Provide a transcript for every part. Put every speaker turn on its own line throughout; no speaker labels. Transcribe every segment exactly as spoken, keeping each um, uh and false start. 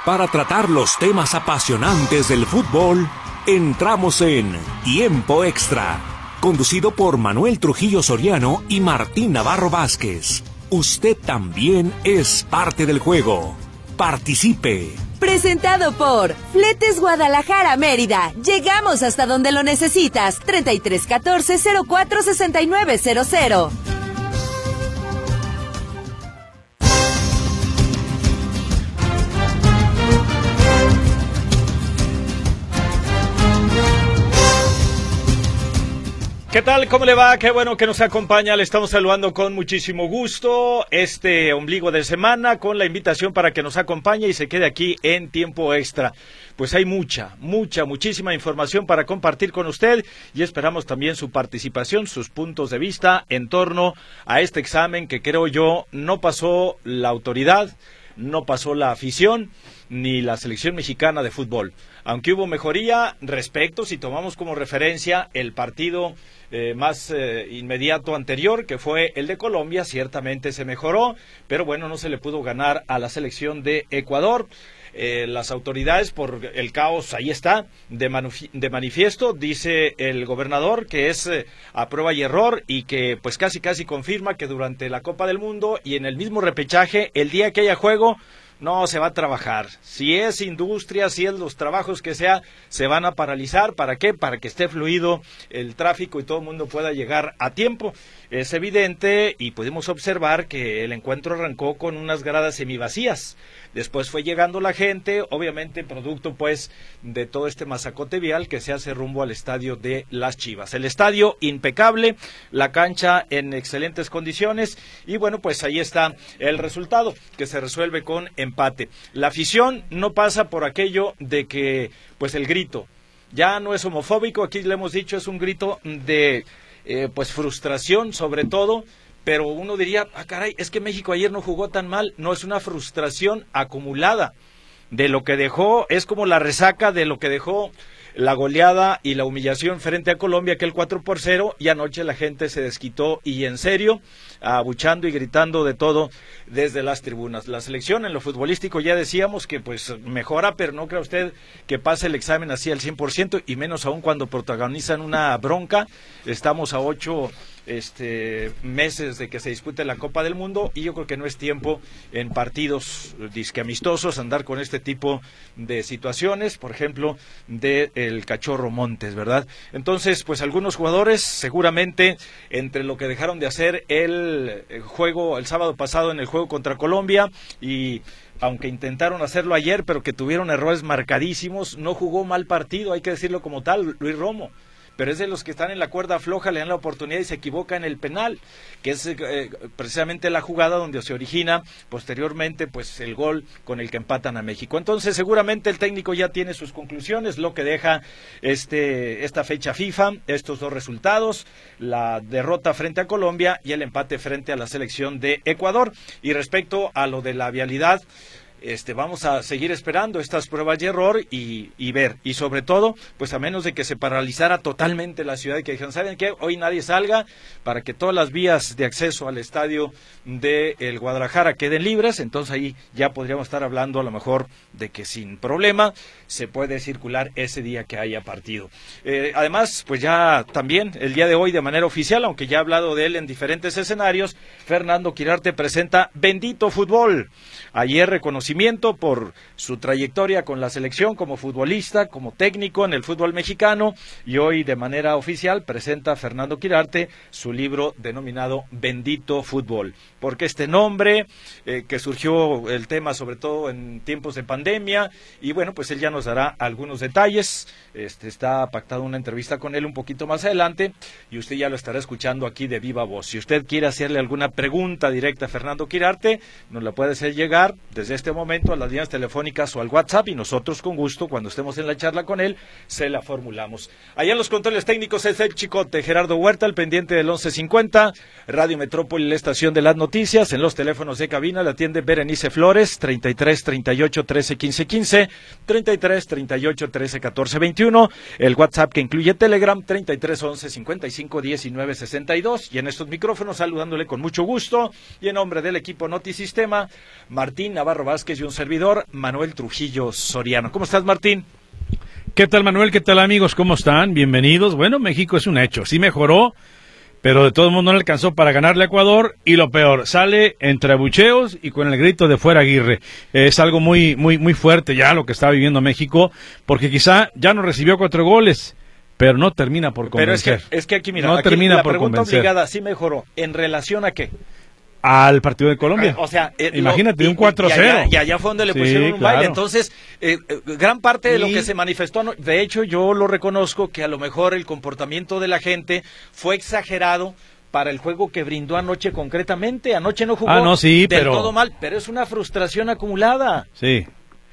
Para tratar los temas apasionantes del fútbol, entramos en Tiempo Extra, conducido por Manuel Trujillo Soriano y Martín Navarro Vázquez. Usted también es parte del juego. Participe.
Presentado por Fletes Guadalajara Mérida. Llegamos hasta donde lo necesitas. treinta y tres catorce cero cuatro sesenta y nueve cero cero.
¿Qué tal? ¿Cómo le va? Qué bueno que nos acompaña. Le estamos saludando con muchísimo gusto este ombligo de semana con la invitación para que nos acompañe y se quede aquí en Tiempo Extra. Pues hay mucha, mucha, muchísima información para compartir con usted y esperamos también su participación, sus puntos de vista en torno a este examen que creo yo no pasó la autoridad, no pasó la afición ni la selección mexicana de fútbol. Aunque hubo mejoría respecto, si tomamos como referencia el partido eh, más eh, inmediato anterior, que fue el de Colombia, ciertamente se mejoró, pero bueno, no se le pudo ganar a la selección de Ecuador. Eh, las autoridades, por el caos, ahí está, de, manuf- de manifiesto, dice el gobernador que es eh, a prueba y error y que pues casi casi confirma que durante la Copa del Mundo y en el mismo repechaje, el día que haya juego, no se va a trabajar. Si es industria, si es los trabajos que sea, se van a paralizar. ¿Para qué? Para que esté fluido el tráfico y todo el mundo pueda llegar a tiempo. Es evidente y pudimos observar que el encuentro arrancó con unas gradas semivacías. Después fue llegando la gente, obviamente producto pues de todo este masacote vial que se hace rumbo al estadio de Las Chivas. El estadio impecable, la cancha en excelentes condiciones y bueno, pues ahí está el resultado que se resuelve con empate. La afición no pasa por aquello de que pues el grito ya no es homofóbico, aquí le hemos dicho, es un grito de eh, pues frustración sobre todo. Pero uno diría, ah caray, es que México ayer no jugó tan mal. No, es una frustración acumulada de lo que dejó, es como la resaca de lo que dejó la goleada y la humillación frente a Colombia, aquel cuatro por cero, y anoche la gente se desquitó y en serio, abuchando y gritando de todo desde las tribunas. La selección en lo futbolístico ya decíamos que pues mejora, pero no cree usted que pase el examen así al cien por ciento y menos aún cuando protagonizan una bronca. Estamos a ocho este meses de que se dispute la Copa del Mundo y yo creo que no es tiempo en partidos disque amistosos andar con este tipo de situaciones, por ejemplo, de el Cachorro Montes, ¿verdad? Entonces, pues algunos jugadores seguramente entre lo que dejaron de hacer el, el juego el sábado pasado en el juego contra Colombia y aunque intentaron hacerlo ayer, pero que tuvieron errores marcadísimos, no jugó mal partido, hay que decirlo como tal, Luis Romo. Pero es de los que están en la cuerda floja, le dan la oportunidad y se equivoca en el penal, que es eh, precisamente la jugada donde se origina posteriormente pues el gol con el que empatan a México. Entonces seguramente el técnico ya tiene sus conclusiones, lo que deja este esta fecha FIFA, estos dos resultados, la derrota frente a Colombia y el empate frente a la selección de Ecuador. Y respecto a lo de la vialidad, Este, vamos a seguir esperando estas pruebas de error y, y ver, y sobre todo, pues a menos de que se paralizara totalmente la ciudad y que dijeran, ¿saben qué? Hoy nadie salga para que todas las vías de acceso al estadio de el Guadalajara queden libres, entonces ahí ya podríamos estar hablando a lo mejor de que sin problema se puede circular ese día que haya partido. Eh, además, pues ya también el día de hoy de manera oficial, aunque ya he hablado de él en diferentes escenarios, Fernando Quirarte presenta Bendito Fútbol. Ayer reconocimiento por su trayectoria con la selección como futbolista, como técnico en el fútbol mexicano y hoy de manera oficial presenta Fernando Quirarte su libro denominado Bendito Fútbol. Porque este nombre eh, que surgió el tema sobre todo en tiempos de pandemia y bueno, pues él ya nos dará algunos detalles. Este, está pactada una entrevista con él un poquito más adelante y usted ya lo estará escuchando aquí de viva voz. Si usted quiere hacerle alguna pregunta directa a Fernando Quirarte, nos la puede hacer llegar desde este momento a las líneas telefónicas o al WhatsApp y nosotros con gusto, cuando estemos en la charla con él, se la formulamos. Allá en los controles técnicos es el Chicote, Gerardo Huerta, el pendiente del once cincuenta, Radio Metrópoli, la estación de las noticias. En los teléfonos de cabina la atiende Berenice Flores, treinta y tres, treinta y ocho, trece, quince, quince, treinta y tres, treinta y ocho, trece, catorce, veintiuno, el WhatsApp que incluye Telegram, treinta y tres, once, cincuenta y cinco, diecinueve, sesenta y dos, y en estos micrófonos saludándole con mucho gusto y en nombre del equipo Notisistema, Martín Navarro Vázquez Vázquez y un servidor, Manuel Trujillo Soriano. ¿Cómo estás, Martín?
¿Qué tal, Manuel? ¿Qué tal, amigos? ¿Cómo están? Bienvenidos. Bueno, México es un hecho, sí mejoró, pero de todo el mundo no le alcanzó para ganarle a Ecuador, y lo peor, sale entre abucheos y con el grito de fuera Aguirre. Es algo muy, muy, muy fuerte ya lo que está viviendo México, porque quizá ya no recibió cuatro goles, pero no termina por convencer.
Pero es que, es que aquí, mira,
no
aquí
termina
la
por
pregunta
convencer.
obligada, ¿sí mejoró? ¿En relación a qué?
Al partido de Colombia.
O sea, eh,
imagínate,
lo,
un cuatro cero.
Y allá, y allá fue donde le
sí,
pusieron un
claro.
baile. Entonces, eh, eh, gran parte de
y...
lo que se manifestó, no, de hecho, yo lo reconozco que a lo mejor el comportamiento de la gente fue exagerado para el juego que brindó anoche concretamente. Anoche no jugó
ah, no, sí,
del
pero...
todo mal, pero es una frustración acumulada.
Sí.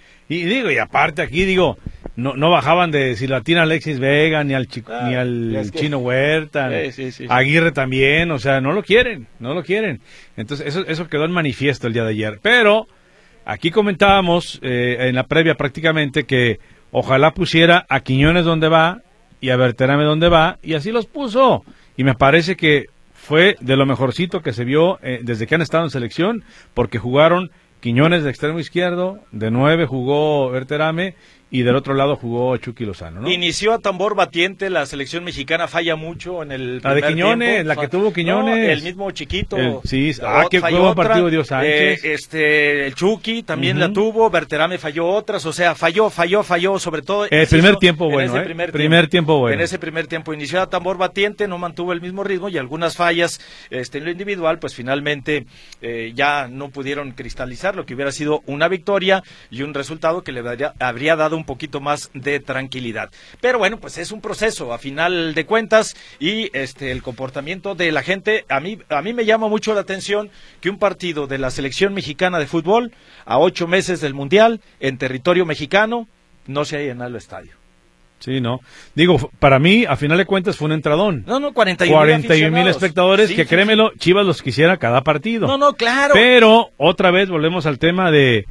Y digo, y aparte aquí, digo, no no bajaban de Silvatina Alexis Vega, ni al chico, ah, ni al Chino que... Huerta, sí, sí, sí, Aguirre también, o sea, no lo quieren, no lo quieren. Entonces, eso, eso quedó en manifiesto el día de ayer. Pero, aquí comentábamos, eh, en la previa prácticamente, que ojalá pusiera a Quiñones donde va, y a Berterame donde va, y así los puso. Y me parece que fue de lo mejorcito que se vio eh, desde que han estado en selección, porque jugaron Quiñones de extremo izquierdo, de nueve jugó Berterame y del otro lado jugó Chucky Lozano, ¿no?
Inició a tambor batiente, la selección mexicana falla mucho en el
la de Quiñones,
tiempo.
la que tuvo Quiñones.
No, el mismo Chiquito.
El, sí, ah, qué buen partido dio Sánchez.
Eh, este, el Chucky también uh-huh. la tuvo, Berterame falló otras, o sea, falló, falló, falló, sobre todo.
El primer tiempo bueno,
ese
¿eh?
primer,
primer
tiempo,
tiempo bueno.
En ese primer tiempo inició a tambor batiente, no mantuvo el mismo ritmo y algunas fallas este, en lo individual, pues finalmente eh, ya no pudieron cristalizar lo que hubiera sido una victoria y un resultado que le habría, habría dado un poquito más de tranquilidad. Pero bueno, pues es un proceso a final de cuentas y este el comportamiento de la gente, a mí a mí me llama mucho la atención que un partido de la selección mexicana de fútbol a ocho meses del Mundial en territorio mexicano no se haya llenado el estadio.
Sí, no. Digo, para mí, a final de cuentas, fue un entradón.
No, no, cuarenta y un
mil espectadores, sí, que sí, créemelo, sí. Chivas los quisiera cada partido.
No, no, claro.
Pero, otra vez, volvemos al tema de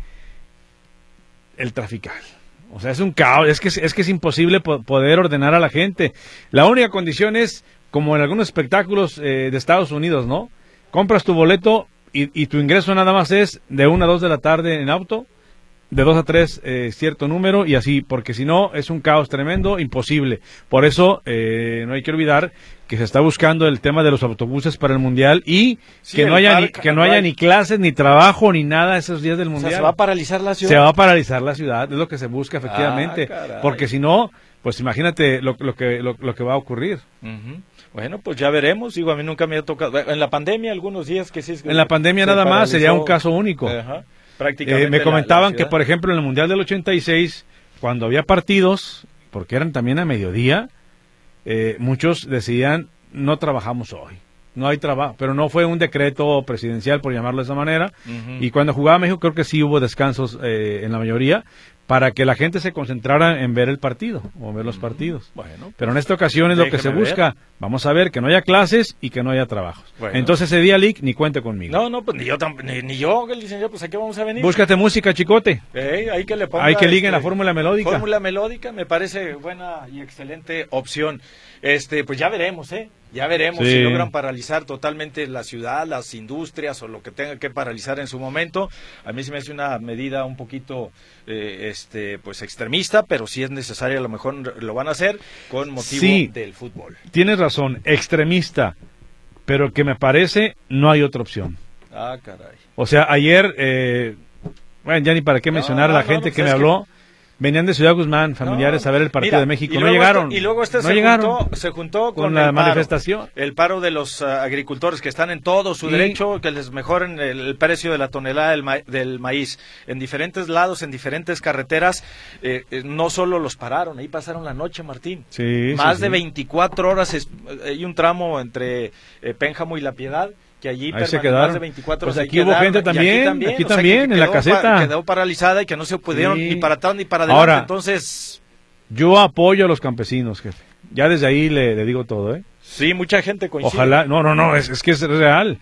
el trafical. O sea, es un caos, es que es que es imposible po- poder ordenar a la gente. La única condición es, como en algunos espectáculos eh, de Estados Unidos, ¿no? Compras tu boleto y, y tu ingreso nada más es de una a dos de la tarde en auto, de dos a tres eh, cierto número y así, porque si no es un caos tremendo, imposible. Por eso eh, no hay que olvidar que se está buscando el tema de los autobuses para el Mundial y sí, que no haya parque, ni, que no haya ni clases, ni trabajo, ni nada esos días del Mundial.
O sea, se va a paralizar la ciudad.
Se va a paralizar la ciudad, es lo que se busca efectivamente, ah, porque si no, pues imagínate lo, lo que lo, lo que va a ocurrir.
Uh-huh. Bueno, pues ya veremos. Digo, a mí nunca me ha tocado. En la pandemia, algunos días que sí. Es que
en la pandemia nada paralizó, más sería un caso único. Ajá. Prácticamente eh, me comentaban la, la que, por ejemplo, en el Mundial del ochenta y seis, cuando había partidos, porque eran también a mediodía, eh, muchos decían, no trabajamos hoy, no hay trabajo, pero no fue un decreto presidencial, por llamarlo de esa manera, uh-huh. y cuando jugaba México creo que sí hubo descansos eh, en la mayoría, para que la gente se concentrara en ver el partido, o ver los partidos. Bueno, pero en esta ocasión es lo que se busca. Ver. Vamos a ver que no haya clases y que no haya trabajos. Bueno. Entonces ese día, Lick, ni cuente conmigo.
No, no, pues ni yo, ni, ni yo, el licenciado, pues aquí vamos a venir.
Búscate música, chicote.
Eh, hay que le ponga,
hay que ligar
este,
la fórmula melódica.
Fórmula melódica me parece buena y excelente opción. Este, pues ya veremos, ¿eh? Ya veremos sí. si logran paralizar totalmente la ciudad, las industrias o lo que tenga que paralizar en su momento. A mí se me hace una medida un poquito eh, este pues extremista, pero si es necesaria a lo mejor lo van a hacer con motivo sí, del fútbol.
Tienes razón, extremista, pero que me parece no hay otra opción.
Ah, caray.
O sea, ayer, eh, bueno, ya ni para qué mencionar no, a la no, gente no, que me habló. Que... Venían de Ciudad Guzmán, familiares, no, a ver el partido mira, de México. No llegaron.
Este, y luego este
no
se,
llegaron
juntó, se juntó con,
con la
el
manifestación.
Paro, el paro de los uh, agricultores que están en todo su
sí.
derecho, que les mejoren el, el precio de la tonelada del, ma del maíz. En diferentes lados, en diferentes carreteras, eh, eh, no solo los pararon, ahí pasaron la noche, Martín.
Sí,
Más
sí,
de
sí.
veinticuatro horas, es, hay un tramo entre eh, Pénjamo y La Piedad, que allí
ahí se quedaron.
Más de veinticuatro
pues
horas.
Aquí hubo gente también, aquí también, aquí también o sea, en la caseta.
Pa quedó paralizada y que no se pudieron sí. ni para atrás ni para adelante.
Ahora,
entonces...
yo apoyo a los campesinos, jefe. Ya desde ahí le, le digo todo, ¿eh?
Sí, mucha gente coincide.
Ojalá, no, no, no, es, es que es real.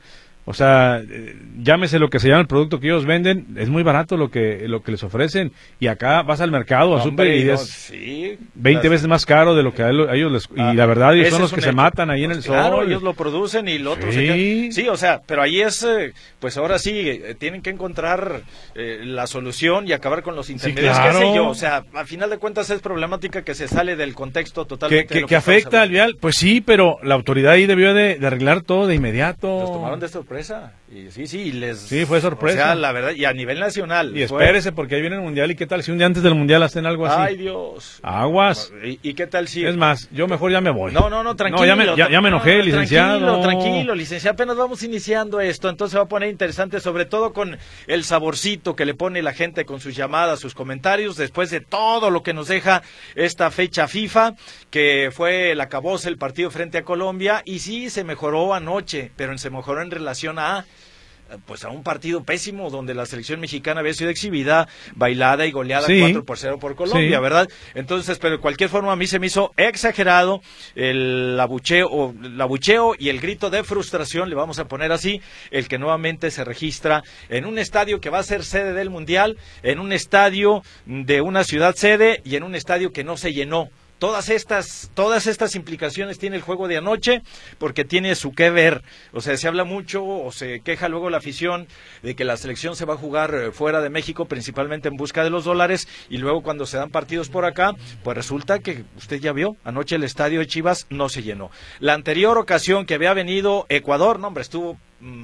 O sea, eh, llámese lo que se llama el producto que ellos venden, es muy barato lo que lo que les ofrecen. Y acá vas al mercado, no, a super y es
sí,
veinte veces más caro de lo que a ellos les... Ah, y la verdad, ellos son los que hecho. se matan ahí pues en el
claro,
sol.
ellos lo producen y lo otro
sí.
se queda. Sí, o sea, pero ahí es, eh, pues ahora sí, eh, tienen que encontrar eh, la solución y acabar con los intermediarios. Sí, claro. ¿Qué sé yo? O sea, al final de cuentas es problemática que se sale del contexto totalmente.
Que, que,
de lo
que, que afecta al vial, pues sí, pero la autoridad ahí debió de, de arreglar todo de inmediato.
Los tomaron de sorpresa. Y sí, sí, les...
Sí, fue sorpresa.
O sea, la verdad, y a nivel nacional.
Y fue... espérese, porque ahí viene el Mundial, ¿y qué tal si un día antes del Mundial hacen algo así?
Ay, Dios.
Aguas.
¿Y, y qué tal si...?
Es más, yo mejor ya me voy.
No, no, no, tranquilo.
No, ya me, ya, ya me enojé,
no,
licenciado.
Tranquilo, tranquilo, licenciado, apenas vamos iniciando esto, entonces va a poner interesante, sobre todo con el saborcito que le pone la gente con sus llamadas, sus comentarios, después de todo lo que nos deja esta fecha FIFA, que fue el acabose, el partido frente a Colombia, y sí, se mejoró anoche, pero se mejoró en relación a... pues a un partido pésimo donde la selección mexicana había sido exhibida, bailada y goleada sí, cuatro por cero por Colombia, sí. ¿verdad? Entonces, pero de cualquier forma a mí se me hizo exagerado el abucheo, el abucheo y el grito de frustración, le vamos a poner así, el que nuevamente se registra en un estadio que va a ser sede del Mundial, en un estadio de una ciudad sede y en un estadio que no se llenó. Todas estas, todas estas implicaciones tiene el juego de anoche, porque tiene su que ver. O sea, se habla mucho o se queja luego la afición de que la selección se va a jugar fuera de México, principalmente en busca de los dólares, y luego cuando se dan partidos por acá, pues resulta que usted ya vio, anoche el estadio de Chivas no se llenó. La anterior ocasión que había venido Ecuador, no hombre, estuvo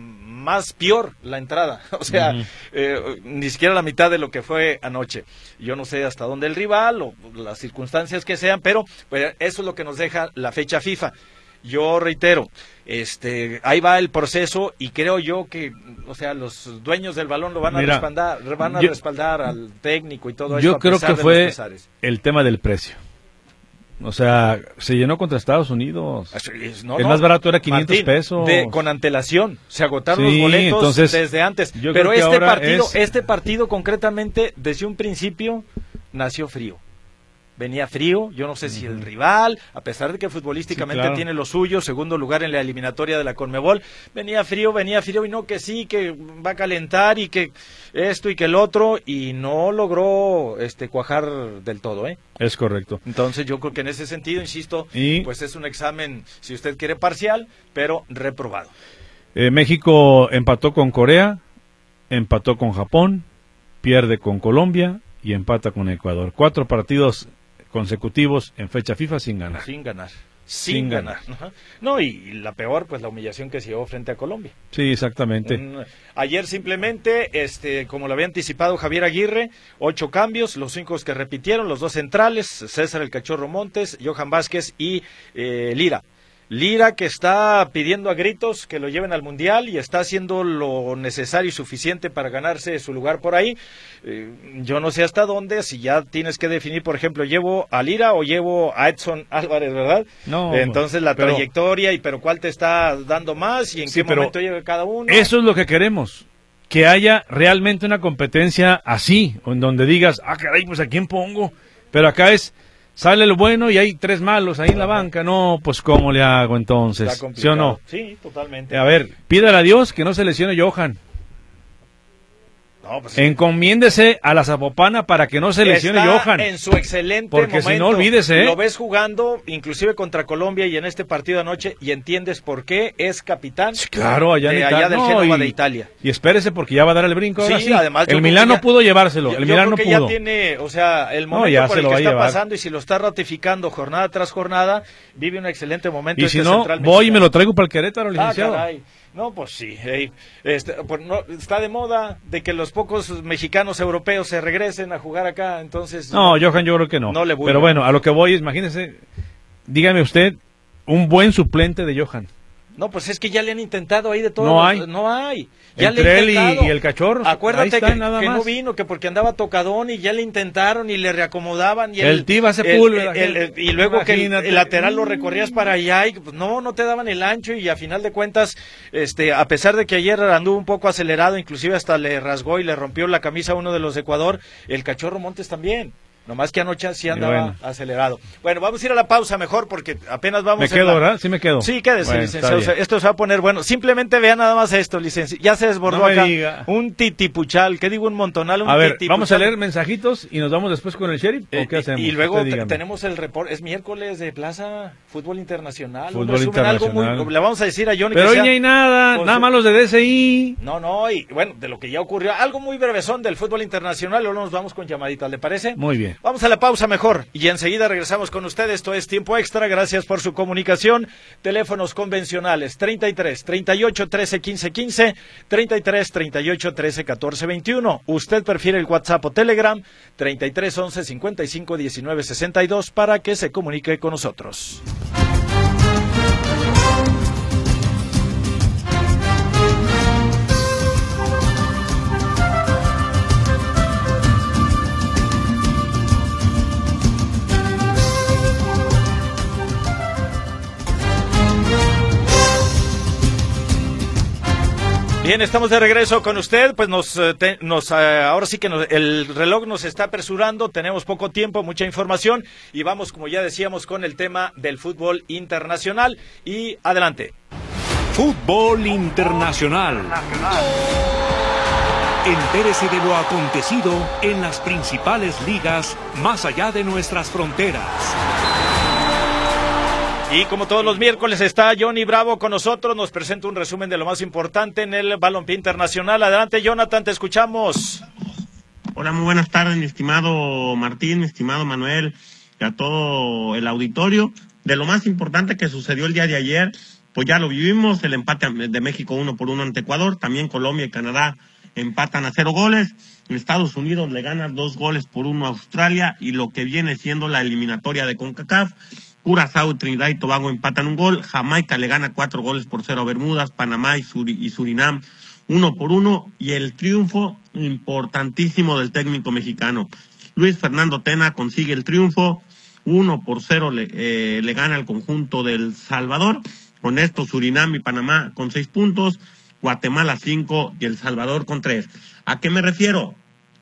más peor la entrada, o sea, uh-huh. eh, ni siquiera la mitad de lo que fue anoche. Yo no sé hasta dónde el rival o las circunstancias que sean, pero pues, eso es lo que nos deja la fecha FIFA. Yo reitero, este, ahí va el proceso y creo yo que, o sea, los dueños del balón lo van a Mira, respaldar, van a yo, respaldar al técnico y todo eso.
Yo creo que fue el tema del precio. O sea, se llenó contra Estados Unidos. No, el no. más barato era quinientos
Martín,
pesos.
De, con antelación. Se agotaron
sí,
los boletos
entonces,
desde antes. Pero este partido,
es...
este partido concretamente, desde un principio, nació frío. Venía frío, yo no sé si el rival, a pesar de que futbolísticamente sí, claro. tiene lo suyo, segundo lugar en la eliminatoria de la Conmebol, venía frío, venía frío y no que sí, que va a calentar y que esto y que el otro, y no logró este cuajar del todo, ¿eh?
Es correcto.
Entonces yo creo que en ese sentido, insisto,
¿Y?
pues es un examen, si usted quiere parcial, pero reprobado.
Eh, México empató con Corea, empató con Japón, pierde con Colombia y empata con Ecuador. Cuatro partidos consecutivos en fecha FIFA sin ganar.
Sin ganar. Sin, sin ganar. ganar. No, y, y la peor, pues la humillación que se llevó frente a Colombia.
Sí, exactamente.
Un, ayer simplemente, este, como lo había anticipado Javier Aguirre, ocho cambios, los cinco que repitieron, los dos centrales, César el Cachorro Montes, Johan Vázquez y eh, Lira. Lira que está pidiendo a gritos que lo lleven al Mundial y está haciendo lo necesario y suficiente para ganarse su lugar por ahí. Eh, yo no sé hasta dónde, si ya tienes que definir, por ejemplo, ¿llevo a Lira o llevo a Edson Álvarez, verdad?
No.
Entonces la
pero,
trayectoria y pero cuál te está dando más y en
sí,
qué momento llega cada uno.
Eso es lo que queremos, que haya realmente una competencia así, en donde digas, ah, caray, pues ¿a quién pongo? Pero acá es... Sale el bueno y hay tres malos ahí en la banca. No, pues ¿cómo le hago entonces? ¿Sí o no?
Sí, totalmente.
A ver, pídale a Dios que no se lesione Johan.
No, pues,
encomiéndese a la Zapopana para que no se lesione
está
Johan.
En su excelente
Porque
momento.
si no, olvídese. ¿eh?
Lo ves jugando, inclusive contra Colombia y en este partido de anoche, y entiendes por qué es capitán.
Sí, claro, allá,
de,
en
allá del
no,
Génova
y,
de Italia.
Y espérese porque ya va a dar el brinco.
Sí,
ahora sí.
además.
El Milán no pudo llevárselo.
Yo,
el Milán no
pudo.
Ya
tiene, o sea, el momento no, por el que está pasando y si lo está ratificando jornada tras jornada, vive un excelente momento.
Y
este
si no, voy mexicano. Y me lo traigo para el Querétaro, licenciado.
Ah, caray. No, pues sí, hey, este, pues no, está de moda de que los pocos mexicanos europeos se regresen a jugar acá, entonces...
No, no Johan, yo creo que no.
no le voy
Pero bueno, a lo que voy, imagínese, dígame usted, un buen suplente de Johan.
No, pues es que ya le han intentado ahí de todo.
No hay.
No hay. Ya
Entre
le
él y, y el Cachorro.
Acuérdate
está,
que,
nada
que
más.
no vino, que porque andaba tocadón y ya le intentaron y le reacomodaban. Y el,
el Tiva Sepúlveda.
El, el, el, y luego que el, el lateral lo recorrías para allá y pues, no, no te daban el ancho y a final de cuentas, este, a pesar de que ayer anduvo un poco acelerado, inclusive hasta le rasgó y le rompió la camisa a uno de los de Ecuador, el Cachorro Montes también. Nomás que anoche sí andaba bueno. acelerado. Bueno, vamos a ir a la pausa mejor porque apenas vamos...
¿Me quedo, la... verdad? Sí me quedo.
Sí, quédese, bueno, licenciado. Esto se va a poner bueno. Simplemente vean nada más esto, licenciado. Ya se desbordó no acá. Diga. Un titipuchal. ¿Qué digo? Un montonal, un
A ver,
titipuchal.
¿Vamos a leer mensajitos y nos vamos después con el sheriff? ¿O
eh,
qué hacemos?
Y luego tenemos el reporte. Es miércoles de Plaza Fútbol Internacional.
Fútbol Internacional.
Algo muy, le vamos a decir a Johnny
Pero
que
hoy
sea,
ni hay nada. Pues, nada más los de D S I.
No, no. Y bueno, de lo que ya ocurrió. Algo muy brevesón del fútbol internacional. Luego nos vamos con llamaditas, ¿le parece?
Muy bien.
Vamos a la pausa mejor. Y enseguida regresamos con ustedes. Esto es Tiempo Extra. Gracias por su comunicación. Teléfonos convencionales treinta y tres, treinta y ocho, trece, quince, quince, treinta y tres, treinta y ocho, trece, catorce, veintiuno. Usted prefiere el WhatsApp o Telegram treinta y tres, once, cincuenta y cinco, diecinueve, sesenta y dos para que se comunique con nosotros. Bien, estamos de regreso con usted, pues nos, te, nos ahora sí que nos, el reloj nos está apresurando, tenemos poco tiempo, mucha información y vamos, como ya decíamos, con el tema del fútbol internacional y adelante.
Fútbol internacional. Entérese de lo acontecido en las principales ligas más allá de nuestras fronteras.
Y como todos los miércoles está Johnny Bravo con nosotros, nos presenta un resumen de lo más importante en el balompié internacional. Adelante, Jonathan, te escuchamos.
Hola, muy buenas tardes, mi estimado Martín, mi estimado Manuel, y a todo el auditorio. De lo más importante que sucedió el día de ayer, pues ya lo vivimos, el empate de México uno por uno ante Ecuador, también Colombia y Canadá empatan a cero goles, Estados Unidos le gana dos goles por uno a Australia, y lo que viene siendo la eliminatoria de CONCACAF, Curazao, Trinidad y Tobago empatan un gol, Jamaica le gana cuatro goles por cero a Bermudas, Panamá y, Sur y Surinam uno por uno, y el triunfo importantísimo del técnico mexicano. Luis Fernando Tena consigue el triunfo, uno por cero le, eh, le gana al conjunto del Salvador, con esto Surinam y Panamá con seis puntos, Guatemala cinco y El Salvador con tres. ¿A qué me refiero?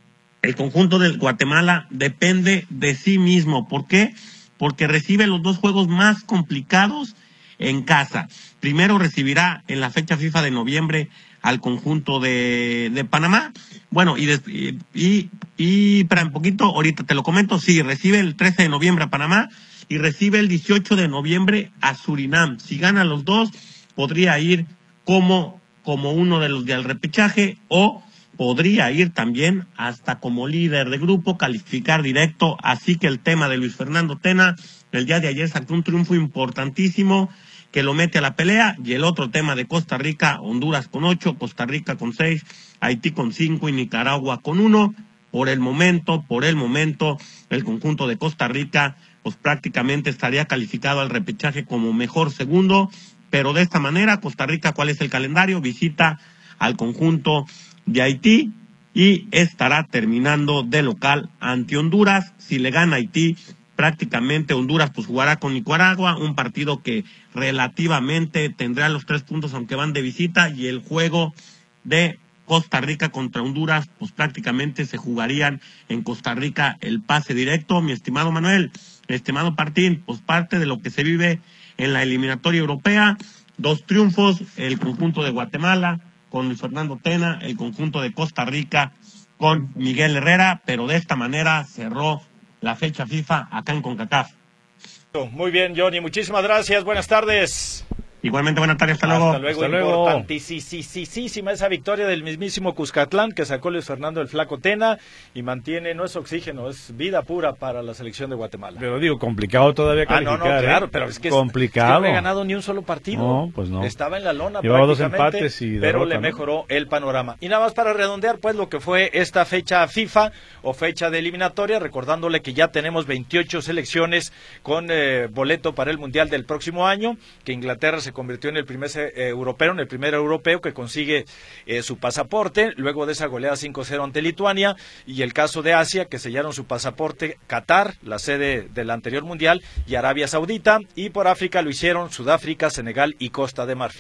El conjunto del Guatemala depende de sí mismo. ¿Por qué? Porque recibe los dos juegos más complicados en casa. Primero recibirá en la fecha FIFA de noviembre al conjunto de, de Panamá. Bueno, y, des, y, y, y para un poquito, ahorita te lo comento, sí, recibe el trece de noviembre a Panamá y recibe el dieciocho de noviembre a Surinam. Si gana los dos, podría ir como, como uno de los del repechaje o podría ir también hasta como líder de grupo, calificar directo. Así que el tema de Luis Fernando Tena, el día de ayer sacó un triunfo importantísimo que lo mete a la pelea. Y el otro tema de Costa Rica, Honduras con ocho, Costa Rica con seis, Haití con cinco y Nicaragua con uno. Por el momento, por el momento, el conjunto de Costa Rica pues prácticamente estaría calificado al repechaje como mejor segundo. Pero de esta manera, Costa Rica, ¿cuál es el calendario? Visita al conjunto de Haití y estará terminando de local ante Honduras. Si le gana Haití, prácticamente Honduras pues jugará con Nicaragua, un partido que relativamente tendrá los tres puntos aunque van de visita, y el juego de Costa Rica contra Honduras pues prácticamente se jugarían en Costa Rica el pase directo. Mi estimado Manuel, mi estimado Martín, pues parte de lo que se vive en la eliminatoria europea, dos triunfos, el conjunto de Guatemala con Luis Fernando Tena, el conjunto de Costa Rica con Miguel Herrera, pero de esta manera cerró la fecha FIFA acá en CONCACAF.
Muy bien, Johnny, muchísimas gracias, buenas tardes.
Igualmente, buenas tardes, hasta luego.
Hasta luego, hasta luego. Importantísima esa victoria del mismísimo Cuscatlán que sacó Luis Fernando el Flaco Tena y mantiene, no es oxígeno, es vida pura para la selección de Guatemala.
Pero digo, complicado todavía calificar.
Ah, no, no, claro,
¿eh?
pero es que,
complicado.
Es que no había ganado ni un solo partido.
No, pues no.
Estaba en la lona
Llevaba
prácticamente,
dos empates y derrota,
pero le
¿no?
mejoró el panorama. Y nada más para redondear, pues, lo que fue esta fecha FIFA o fecha de eliminatoria, recordándole que ya tenemos veintiocho selecciones con eh, boleto para el Mundial del próximo año, que Inglaterra se convirtió en el primer Eh, europeo, en el primer europeo que consigue eh, su pasaporte, luego de esa goleada cinco cero ante Lituania, y el caso de Asia, que sellaron su pasaporte Qatar, la sede del anterior mundial, y Arabia Saudita, y por África lo hicieron Sudáfrica, Senegal y Costa de Marfil.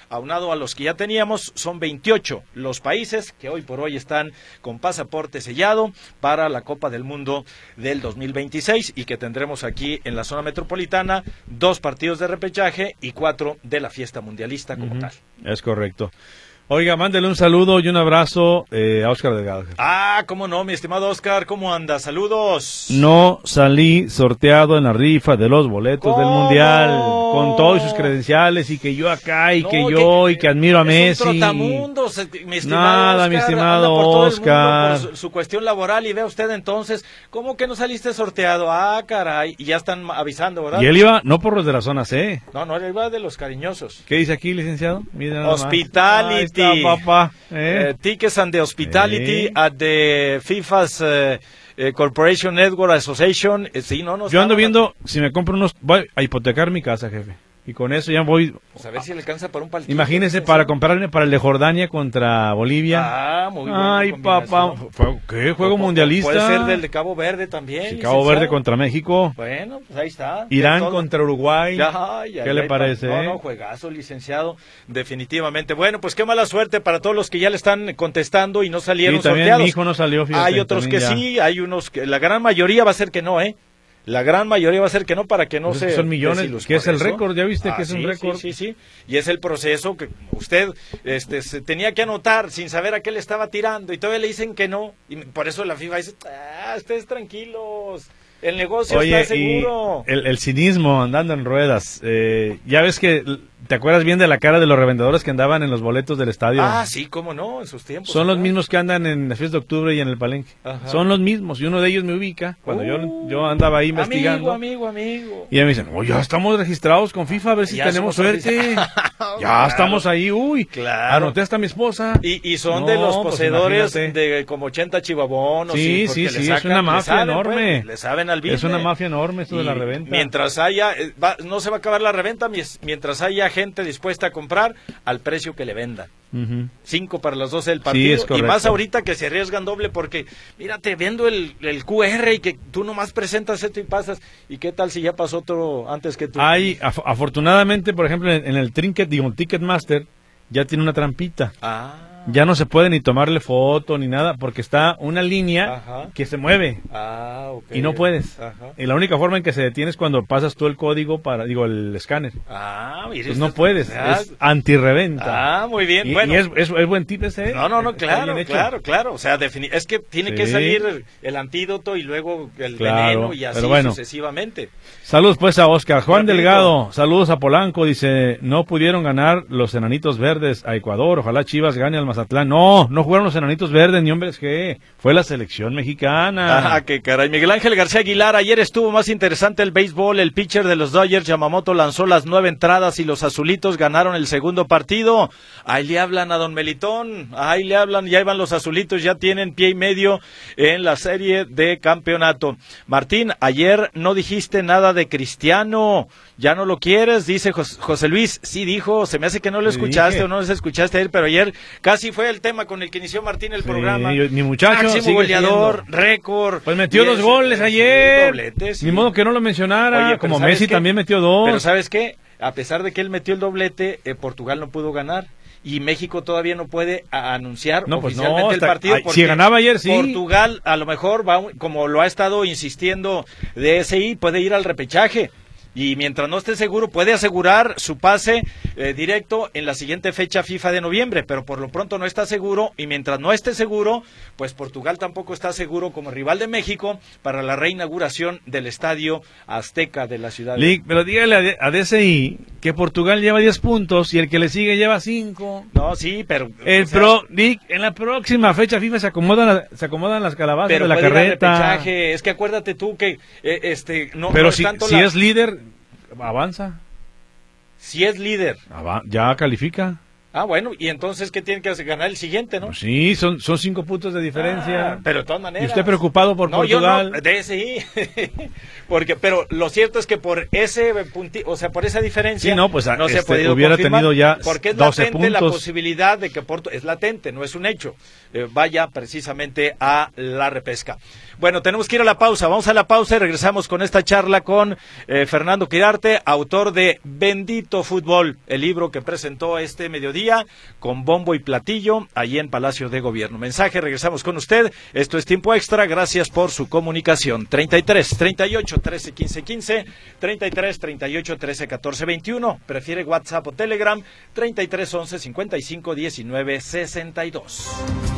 aunado a los que ya teníamos, son veintiocho los países que hoy por hoy están con pasaporte sellado para la Copa del Mundo del dos mil veintiséis y que tendremos aquí en la zona metropolitana dos partidos de repechaje y cuatro de la fiesta mundialista como uh-huh. tal.
Es correcto. Oiga, mándele un saludo y un abrazo eh, a Oscar Delgado.
Ah, cómo no, mi estimado Oscar, ¿cómo anda? Saludos.
No salí sorteado en la rifa de los boletos
¿Cómo?
del Mundial, con todos sus credenciales, y que yo acá, y no, que yo, que, y que admiro a Messi.
Es un trotamundos, mi estimado
Nada,
Oscar,
mi estimado
por todo
Oscar.
el mundo por su, su cuestión laboral, y vea usted entonces, ¿cómo que no saliste sorteado? Ah, caray, y ya están avisando, ¿verdad?
Y él iba, no por los de la zona C.
No, no, él iba de los cariñosos.
¿Qué dice aquí, licenciado? Mira
Hospitality.
Ahí está, papá.
Eh. Uh, tickets and the hospitality eh. at the FIFA's uh, uh, Corporation Network Association. Eh, sí, no, no.
Yo ando viendo si me compro unos, voy a hipotecar mi casa, jefe. Y con eso ya voy...
Pues a ver si le alcanza para un palito.
Imagínese para comprarme para el de Jordania contra Bolivia.
Ah, muy bien.
Ay, papá. ¿Qué? ¿Juego mundialista?
Puede ser del de Cabo Verde también.
Sí, Cabo Verde contra México.
Bueno, pues ahí está.
Irán contra Uruguay.
Ya, ya,
¿Qué
ya,
le
ya,
parece?
No, no, juegazo, licenciado. Definitivamente. Bueno, pues qué mala suerte para todos los que ya le están contestando y no salieron
sí, también
sorteados.
Mi hijo no salió, fíjate,
hay otros que
ya.
sí, hay unos que... La gran mayoría va a ser que no, ¿eh? La gran mayoría va a ser que no, para que no
pues
se...
Son millones, que es el récord, ya viste ah, que es
sí,
un récord.
Sí, sí, sí, y es el proceso que usted este, se tenía que anotar sin saber a qué le estaba tirando, y todavía le dicen que no, y por eso la FIFA dice, ah, ustedes tranquilos, el negocio
Oye,
está seguro.
Y el, el cinismo andando en ruedas, eh, ya ves que... ¿Te acuerdas bien de la cara de los revendedores que andaban en los boletos del estadio?
Ah, sí, cómo no, en sus tiempos.
Son
¿verdad?
Los mismos que andan en la fiesta de octubre y en el Palenque. Ajá. Son los mismos, y uno de ellos me ubica cuando uh, yo, yo andaba ahí investigando.
Amigo, amigo, amigo.
Y me dicen, oh, ya estamos registrados con FIFA, a ver si ya tenemos suerte. ya claro. Estamos ahí, uy.
Claro.
Anoté hasta mi esposa.
Y, y son no, de los poseedores pues de como ochenta chivabonos.
Sí,
y
sí, sí,
sacan,
es una mafia
saben,
enorme.
Pues, le saben al business.
Es una mafia enorme esto y de la reventa.
Mientras haya, va, no se va a acabar la reventa, mientras haya gente dispuesta a comprar al precio que le vendan. Uh-huh. Cinco para las doce del partido.
Sí,
y más ahorita que se arriesgan doble porque, mírate, viendo el, el Q R y que tú nomás presentas esto y pasas. ¿Y qué tal si ya pasó otro antes que tú?
Hay, af- afortunadamente, por ejemplo, en, en el Trinket, digo, el Ticketmaster, ya tiene una trampita.
Ah.
Ya no se puede ni tomarle foto ni nada porque está una línea Ajá. que se mueve
ah, okay.
y no puedes.
Ajá.
Y la única forma en que se detiene es cuando pasas tú el código para, digo, el escáner.
Ah, mire,
pues no puedes, ah, es antirreventa.
Ah, muy bien.
Y,
bueno,
y es, es, es buen tip ese.
No, no, no, claro, claro, claro. O sea, defini- es que tiene sí. que salir el antídoto y luego el claro, veneno y así bueno. sucesivamente.
Saludos pues a Oscar. Juan Rapidito. Delgado, saludos a Polanco, dice, no pudieron ganar los Enanitos Verdes a Ecuador, ojalá Chivas gane al Mazatlán. No, no jugaron los Enanitos Verdes, ni hombres que fue la selección mexicana.
Ah, qué caray. Miguel Ángel García Aguilar, ayer estuvo más interesante el béisbol, el pitcher de los Dodgers, Yamamoto, lanzó las nueve entradas y los azulitos ganaron el segundo partido. Ahí le hablan a don Melitón, ahí le hablan, ya iban los azulitos, ya tienen pie y medio en la serie de campeonato. Martín, ayer no dijiste nada de Cristiano, ya no lo quieres, dice Jos- José Luis, sí dijo, se me hace que no lo escuchaste o no lo escuchaste a él, pero ayer casi fue el tema con el que inició Martín el sí, programa.
Mi muchacho,
máximo goleador, récord.
Pues metió dos goles ayer,
doblete, sí.
Ni modo que no lo mencionara, Oye, como Messi qué? también metió dos.
Pero ¿sabes qué? A pesar de que él metió el doblete, eh, Portugal no pudo ganar. Y México todavía no puede a, anunciar
no, pues
oficialmente
no,
el
hasta,
partido.
Porque si ganaba ayer, sí.
Portugal, a lo mejor, va, como lo ha estado insistiendo D S I, puede ir al repechaje. Y mientras no esté seguro, puede asegurar su pase eh, directo en la siguiente fecha FIFA de noviembre, pero por lo pronto no está seguro, y mientras no esté seguro, pues Portugal tampoco está seguro como rival de México para la reinauguración del Estadio Azteca de la ciudad.
Lick, pero dígale a D S I que Portugal lleva diez puntos y el que le sigue lleva cinco.
No, sí, pero...
El o sea, pro, Lick, en la próxima fecha FIFA se acomodan, se acomodan las calabazas de la carreta.
Es que acuérdate tú que eh, este no,
pero
no
si,
es tanto
si
la...
es líder... Avanza.
Si es líder.
Ava- ya califica.
Ah, bueno, y entonces, ¿qué tiene que hacer? Ganar el siguiente, ¿no?
Pues sí, son, son cinco puntos de diferencia.
Ah, pero de todas maneras.
¿Y usted preocupado por
no,
Portugal?
Yo no, de sí. Porque, pero lo cierto es que por ese punti, o sea, por esa diferencia,
sí, no, pues,
no
este,
se ha podido
hubiera
confirmar,
tenido ya
porque es
doce
latente
puntos.
La posibilidad de que Porto, es latente, no es un hecho, eh, vaya precisamente a la repesca. Bueno, tenemos que ir a la pausa, vamos a la pausa y regresamos con esta charla con eh, Fernando Quirarte, autor de Bendito Fútbol, el libro que presentó este mediodía con bombo y platillo allí en Palacio de Gobierno. Mensaje, regresamos con usted, esto es Tiempo Extra, gracias por su comunicación. treinta y tres, treinta y ocho, trece, quince, quince, treinta y tres, treinta y ocho, trece, catorce, veintiuno, prefiere WhatsApp o Telegram, treinta y tres, once, cincuenta y cinco, diecinueve, sesenta y dos.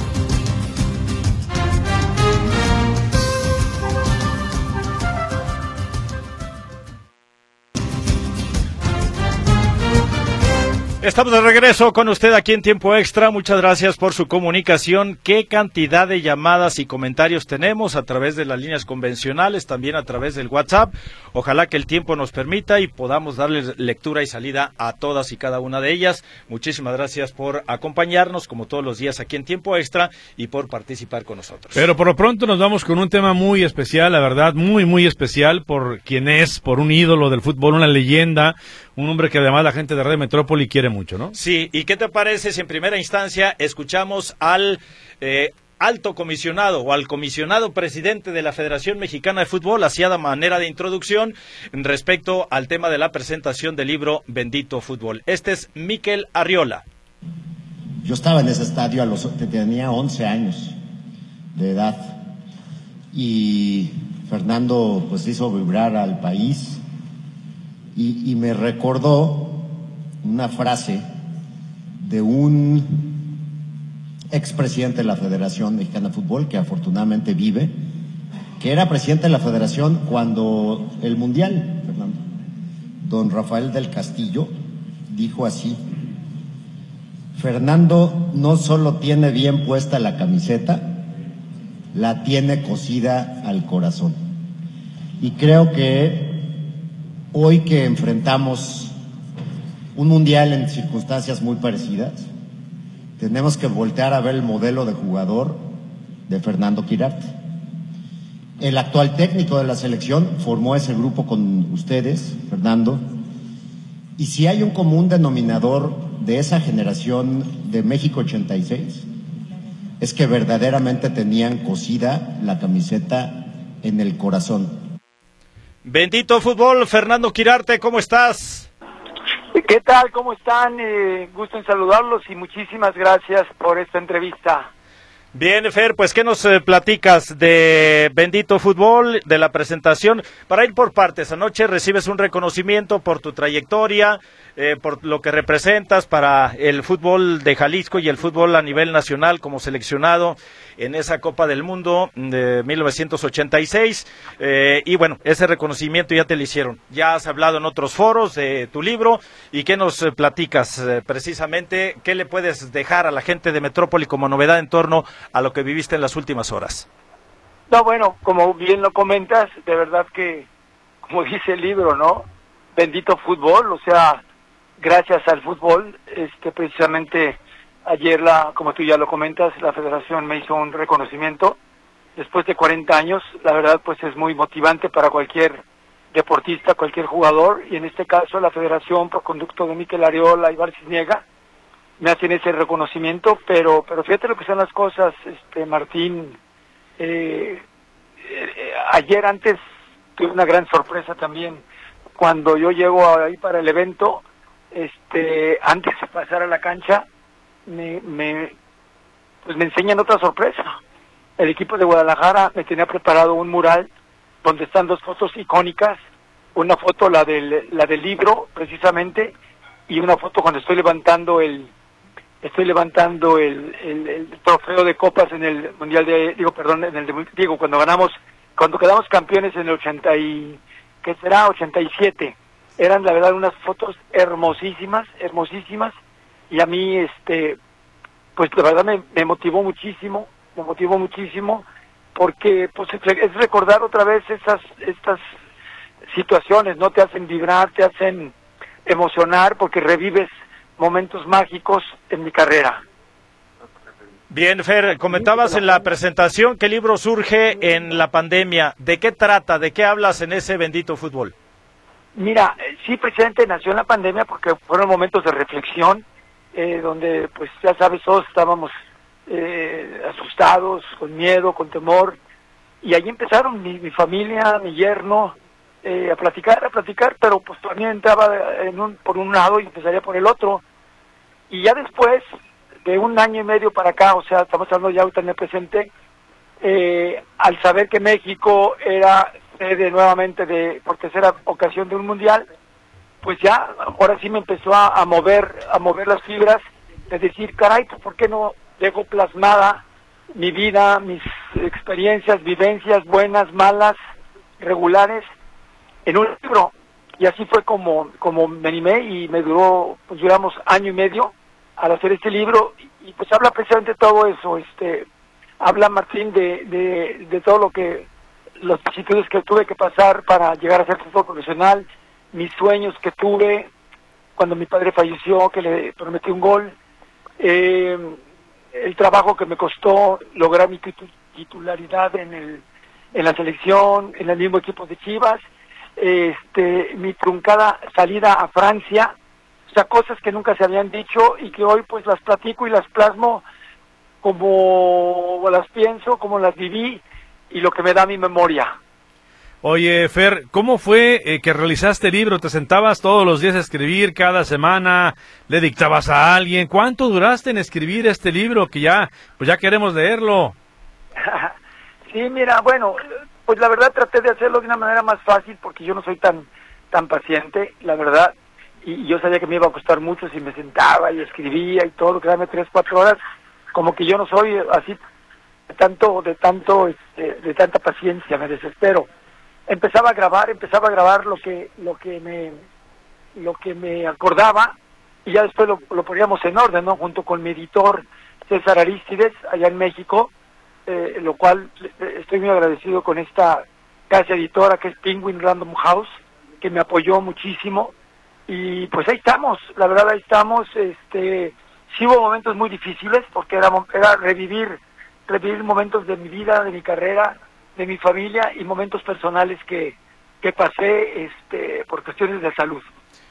Estamos de regreso con usted aquí en Tiempo Extra. Muchas gracias por su comunicación. Qué cantidad de llamadas y comentarios tenemos a través de las líneas convencionales, también a través del WhatsApp. Ojalá que el tiempo nos permita y podamos darle lectura y salida a todas y cada una de ellas. Muchísimas gracias por acompañarnos, como todos los días aquí en Tiempo Extra, y por participar con nosotros.
Pero por lo pronto nos vamos con un tema muy especial, la verdad, muy, muy especial por quien es, por un ídolo del fútbol, una leyenda, un hombre que además la gente de Radio Metrópoli quiere mucho, ¿no?
Sí, ¿y qué te parece si en primera instancia escuchamos al eh, alto comisionado o al comisionado presidente de la Federación Mexicana de Fútbol, hacía de manera de introducción respecto al tema de la presentación del libro Bendito Fútbol? Este es Mikel Arriola.
Yo estaba en ese estadio a los tenía once años de edad y Fernando pues hizo vibrar al país y, y me recordó una frase de un expresidente de la Federación Mexicana de Fútbol, que afortunadamente vive, que era presidente de la Federación cuando el Mundial, Fernando, don Rafael del Castillo, dijo así: Fernando no solo tiene bien puesta la camiseta, la tiene cosida al corazón. Y creo que hoy que enfrentamos un mundial en circunstancias muy parecidas, tenemos que voltear a ver el modelo de jugador de Fernando Quirarte. El actual técnico de la selección formó ese grupo con ustedes, Fernando, y si hay un común denominador de esa generación de México ochenta y seis, es que verdaderamente tenían cosida la camiseta en el corazón.
Bendito Fútbol, Fernando Quirarte, ¿cómo estás?
¿Qué tal? ¿Cómo están? Eh, gusto en saludarlos y muchísimas gracias por esta entrevista.
Bien, Fer, pues ¿qué nos eh, platicas de Bendito Fútbol, de la presentación? Para ir por partes, anoche recibes un reconocimiento por tu trayectoria, eh, por lo que representas para el fútbol de Jalisco y el fútbol a nivel nacional como seleccionado en esa Copa del Mundo de mil novecientos ochenta y seis, eh, y bueno, ese reconocimiento ya te lo hicieron. Ya has hablado en otros foros de tu libro, y ¿qué nos eh, platicas eh, precisamente? ¿Qué le puedes dejar a la gente de Metrópoli como novedad en torno a lo que viviste en las últimas horas?
No, bueno, como bien lo comentas, de verdad que, como dice el libro, ¿no? Bendito fútbol, o sea, gracias al fútbol, este, precisamente ayer, la, como tú ya lo comentas, la Federación me hizo un reconocimiento después de cuarenta años. La verdad, pues es muy motivante para cualquier deportista, cualquier jugador, y en este caso la Federación, por conducto de Mikel Arriola y Barcisniega, me hacen ese reconocimiento, pero pero fíjate lo que son las cosas, este Martín. Eh, eh, ayer antes tuve una gran sorpresa también. Cuando yo llego ahí para el evento, este antes de pasar a la cancha, me, me pues me enseñan otra sorpresa. El equipo de Guadalajara me tenía preparado un mural donde están dos fotos icónicas, una foto la del la del libro precisamente, y una foto cuando estoy levantando el Estoy levantando el, el, el trofeo de copas en el mundial de, digo, perdón, en el de, digo, cuando ganamos, cuando quedamos campeones en el ochenta y, ¿qué será? ochenta y siete. Eran, la verdad, unas fotos hermosísimas, hermosísimas, y a mí, este, pues la verdad me, me motivó muchísimo, me motivó muchísimo, porque, pues, es recordar otra vez esas, estas situaciones, ¿no? Te hacen vibrar, te hacen emocionar, porque revives momentos mágicos en mi carrera.
Bien, Fer, comentabas en la presentación que el libro surge en la pandemia. ¿De qué trata? ¿De qué hablas en ese bendito fútbol?
Mira, sí, precisamente nació en la pandemia porque fueron momentos de reflexión, eh, donde, pues, ya sabes, todos estábamos eh, asustados, con miedo, con temor, y ahí empezaron mi, mi familia, mi yerno, eh, a platicar, a platicar, pero pues también entraba en un, por un lado y empezaría por el otro, y ya después de un año y medio para acá, o sea, estamos hablando ya ahorita en el presente, eh, al saber que México era sede nuevamente de por tercera ocasión de un mundial, pues ya ahora sí me empezó a, a mover a mover las fibras de decir, caray, pues ¿por qué no dejo plasmada mi vida, mis experiencias, vivencias buenas, malas, regulares en un libro? Y así fue como como me animé y me duró, pues duramos año y medio al hacer este libro, y, y pues habla precisamente todo eso, este habla, Martín, de, de, de todo lo que, los vicisitudes que tuve que pasar para llegar a ser fútbol profesional, mis sueños que tuve cuando mi padre falleció, que le prometí un gol, eh, el trabajo que me costó lograr mi titularidad en el en la selección, en el mismo equipo de Chivas, este mi truncada salida a Francia, o sea, cosas que nunca se habían dicho y que hoy pues las platico y las plasmo como las pienso, como las viví y lo que me da mi memoria.
Oye, Fer, ¿cómo fue eh, que realizaste el libro? ¿Te sentabas todos los días a escribir, cada semana le dictabas a alguien? ¿Cuánto duraste en escribir este libro que ya, pues ya queremos leerlo?
Sí, mira, bueno, pues la verdad traté de hacerlo de una manera más fácil porque yo no soy tan tan paciente, la verdad, y yo sabía que me iba a costar mucho si me sentaba y escribía y todo, quedarme tres, cuatro horas, como que yo no soy así de tanto, de tanto, este, de tanta paciencia, me desespero. Empezaba a grabar, empezaba a grabar lo que, lo que me, lo que me acordaba, y ya después lo, lo poníamos en orden, ¿no? Junto con mi editor César Aristides, allá en México, eh, lo cual estoy muy agradecido con esta casa editora que es Penguin Random House, que me apoyó muchísimo, y pues ahí estamos, la verdad ahí estamos. Este, sí hubo momentos muy difíciles, porque era, era revivir, revivir momentos de mi vida, de mi carrera, de mi familia y momentos personales que, que pasé este, por cuestiones de salud.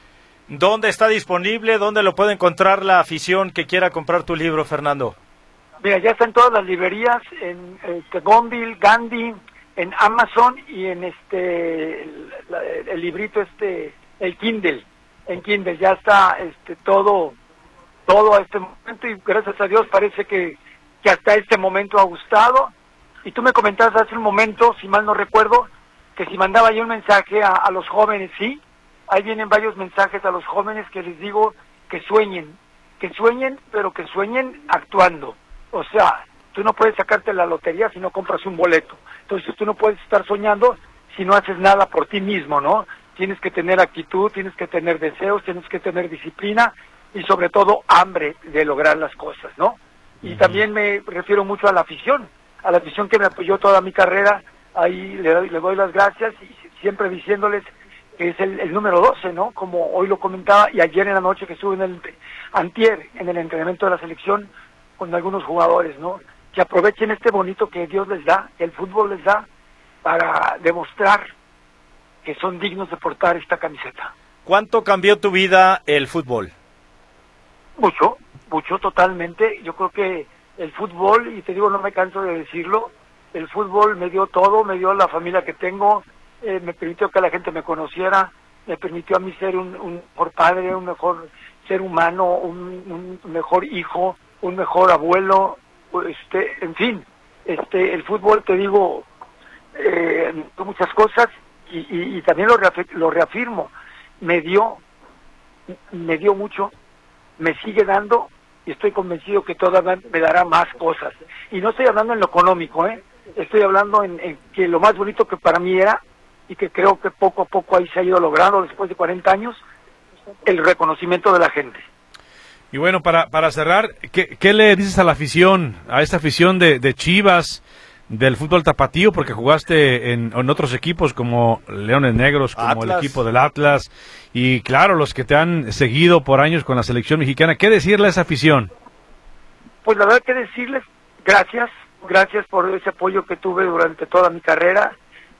¿Dónde está disponible? ¿Dónde lo puede encontrar la afición que quiera comprar tu libro, Fernando?
Mira, ya está en todas las librerías, en este, Gonville, Gandhi, en Amazon y en este el, el, el librito este, el Kindle, en Kindle ya está este todo, todo a este momento, y gracias a Dios parece que, que hasta este momento ha gustado. Y tú me comentabas hace un momento, si mal no recuerdo, que si mandaba yo un mensaje a, a los jóvenes, sí, ahí vienen varios mensajes a los jóvenes que les digo que sueñen, que sueñen, pero que sueñen actuando. O sea, tú no puedes sacarte la lotería si no compras un boleto. Entonces tú no puedes estar soñando si no haces nada por ti mismo, ¿no? Tienes que tener actitud, tienes que tener deseos, tienes que tener disciplina y sobre todo hambre de lograr las cosas, ¿no? Y uh-huh. También me refiero mucho a la afición, a la afición que me apoyó toda mi carrera. Ahí le doy, le doy las gracias y siempre diciéndoles que es el, el número doce, ¿no? Como hoy lo comentaba, y ayer en la noche que estuve en el antier, en el entrenamiento de la selección con algunos jugadores, ¿no? Que aprovechen este bonito que Dios les da, que el fútbol les da, para demostrar que son dignos de portar esta camiseta.
¿Cuánto cambió tu vida el fútbol?
Mucho, mucho, totalmente. Yo creo que el fútbol, y te digo, no me canso de decirlo, el fútbol me dio todo, me dio la familia que tengo, eh, me permitió que la gente me conociera, me permitió a mí ser un, un mejor padre, un mejor ser humano, un, un mejor hijo, un mejor abuelo, este, en fin, este, el fútbol, te digo, eh, me dio muchas cosas y, y, y también lo, reafir, lo reafirmo, me dio, me dio mucho, me sigue dando, y estoy convencido que todavía me dará más cosas. Y no estoy hablando en lo económico, ¿eh? Estoy hablando en, en que lo más bonito que para mí era, y que creo que poco a poco ahí se ha ido logrando después de cuarenta años, el reconocimiento de la gente.
Y bueno, para para cerrar, ¿qué, qué le dices a la afición, a esta afición de, de Chivas, del fútbol tapatío, porque jugaste en, en otros equipos como Leones Negros, como Atlas. El equipo del Atlas, y claro, los que te han seguido por años con la selección mexicana. ¿Qué decirle a esa afición?
Pues la verdad que decirles gracias, gracias por ese apoyo que tuve durante toda mi carrera.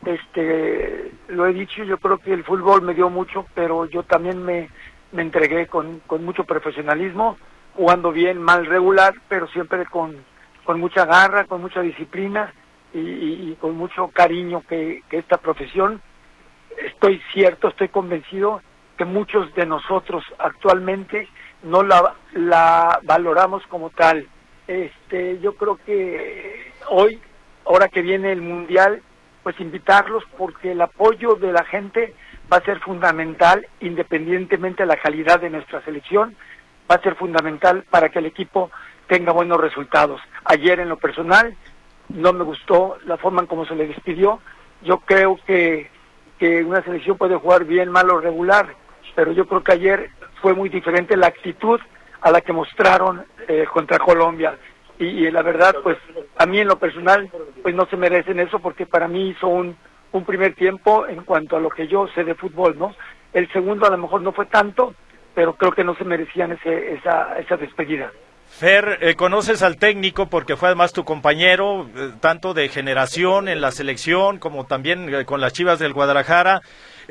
Este, lo he dicho, yo creo que el fútbol me dio mucho, pero yo también me, me entregué con, con mucho profesionalismo, jugando bien, mal, regular, pero siempre con, con mucha garra, con mucha disciplina y, y, y con mucho cariño que, que esta profesión, estoy cierto, estoy convencido que muchos de nosotros actualmente no la, la valoramos como tal. Este, yo creo que hoy, ahora que viene el Mundial, pues invitarlos, porque el apoyo de la gente va a ser fundamental, independientemente de la calidad de nuestra selección, va a ser fundamental para que el equipo tenga buenos resultados. Ayer, en lo personal, no me gustó la forma en cómo se le despidió. Yo creo que, que una selección puede jugar bien, mal o regular, pero yo creo que ayer fue muy diferente la actitud a la que mostraron eh, contra Colombia. Y, y la verdad, pues, a mí en lo personal, pues no se merecen eso, porque para mí hizo un, un primer tiempo en cuanto a lo que yo sé de fútbol, ¿no? El segundo a lo mejor no fue tanto, pero creo que no se merecían ese, esa, esa despedida.
Fer, eh, conoces al técnico porque fue además tu compañero, eh, tanto de generación en la selección como también eh, con las Chivas del Guadalajara.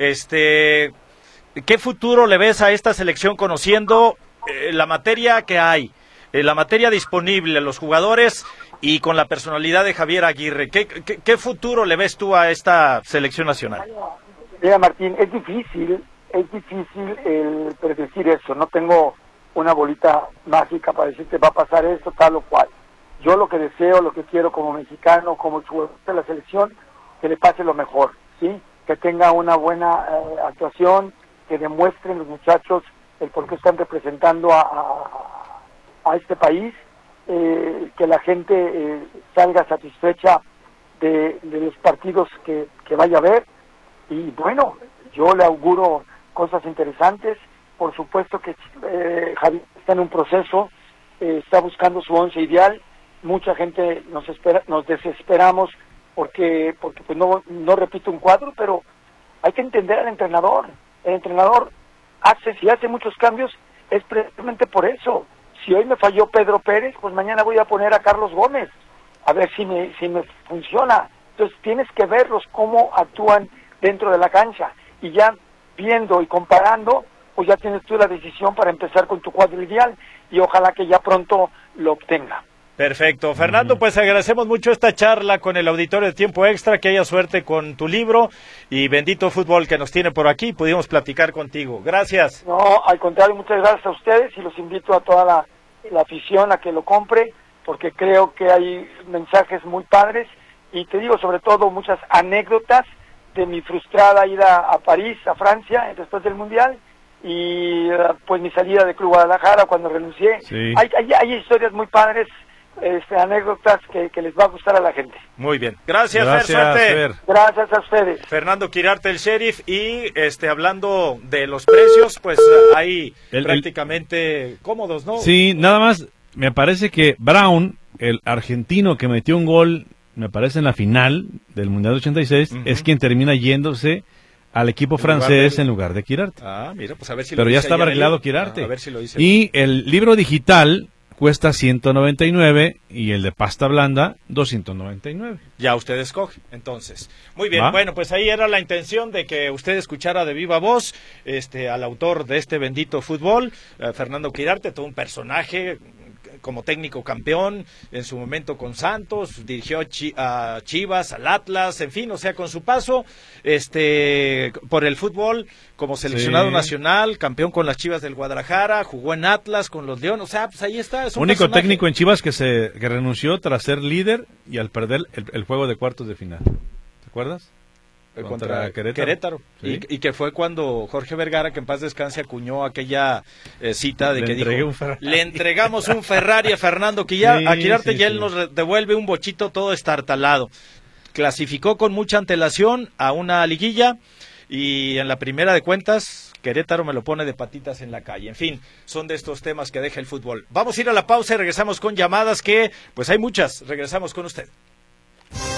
Este, ¿qué futuro le ves a esta selección conociendo eh, la materia que hay? Eh, la materia disponible, los jugadores y con la personalidad de Javier Aguirre. ¿Qué, qué, qué futuro le ves tú a esta selección nacional?
Mira, Martín, es difícil, es difícil el predecir eso. No tengo una bolita mágica para decirte va a pasar esto, tal o cual. Yo lo que deseo, lo que quiero como mexicano, como jugador de la selección, que le pase lo mejor, ¿sí? Que tenga una buena eh, actuación, que demuestren los muchachos el por qué están representando a... a a este país, eh, que la gente eh, salga satisfecha de, de los partidos que, que vaya a ver, y bueno, yo le auguro cosas interesantes. Por supuesto que eh, Javier está en un proceso, eh, está buscando su once ideal. Mucha gente nos espera, nos desesperamos porque porque pues no, no repite un cuadro, pero hay que entender al entrenador. El entrenador hace, si hace muchos cambios, es precisamente por eso. Si hoy me falló Pedro Pérez, pues mañana voy a poner a Carlos Gómez, a ver si me, si me funciona. Entonces tienes que verlos cómo actúan dentro de la cancha, y ya viendo y comparando, pues ya tienes tú la decisión para empezar con tu cuadro ideal, y ojalá que ya pronto lo obtenga.
Perfecto. Fernando, pues agradecemos mucho esta charla con el auditorio de Tiempo Extra, que haya suerte con tu libro, y bendito fútbol que nos tiene por aquí, pudimos platicar contigo. Gracias.
No, al contrario, muchas gracias a ustedes, y los invito a toda la, la afición a que lo compre, porque creo que hay mensajes muy padres, y te digo sobre todo muchas anécdotas de mi frustrada ida a París, a Francia, después del Mundial, y pues mi salida de Club Guadalajara cuando renuncié. Sí. Hay, hay, hay historias muy padres, Este, anécdotas que, que les va a gustar a la gente.
Muy bien, gracias, gracias Fer, suerte.
Fer. Gracias a ustedes.
Fernando Quirarte, el sheriff, y este hablando de los precios, pues ahí el, prácticamente el... cómodos, ¿no?
Sí, nada más, me parece que Brown, el argentino que metió un gol, me parece en la final del Mundial ochenta y seis, uh-huh. es quien termina yéndose al equipo en francés lugar de... en lugar de Quirarte.
Ah, mira, pues a ver si
Pero
lo
ya estaba arreglado Quirarte.
Ah, a ver si lo dice.
Y el libro digital cuesta ciento noventa y nueve y el de pasta blanda doscientos noventa y nueve.
Ya usted escoge, entonces. Muy bien, ¿va? Bueno, pues ahí era la intención de que usted escuchara de viva voz este al autor de este bendito fútbol, eh, Fernando Quirarte, todo un personaje como técnico campeón, en su momento con Santos, dirigió a Chivas, al Atlas, en fin, o sea, con su paso este por el fútbol, como seleccionado sí. nacional, campeón con las Chivas del Guadalajara, jugó en Atlas con los Leones, o sea, pues ahí está. Es un
único
personaje.
Técnico en Chivas que se que renunció tras ser líder y al perder el, el juego de cuartos de final. ¿Te acuerdas?
Contra, contra Querétaro, Querétaro. ¿Sí? y, y que fue cuando Jorge Vergara, que en paz descanse, acuñó aquella eh, cita de le que dijo, le entregamos un Ferrari a Fernando Quirarte, sí, a Quirarte sí, y él sí. nos devuelve un bochito todo estartalado. Clasificó con mucha antelación a una liguilla, y en la primera de cuentas Querétaro me lo pone de patitas en la calle. En fin, son de estos temas que deja el fútbol. Vamos a ir a la pausa y regresamos con llamadas, que pues hay muchas. Regresamos con usted.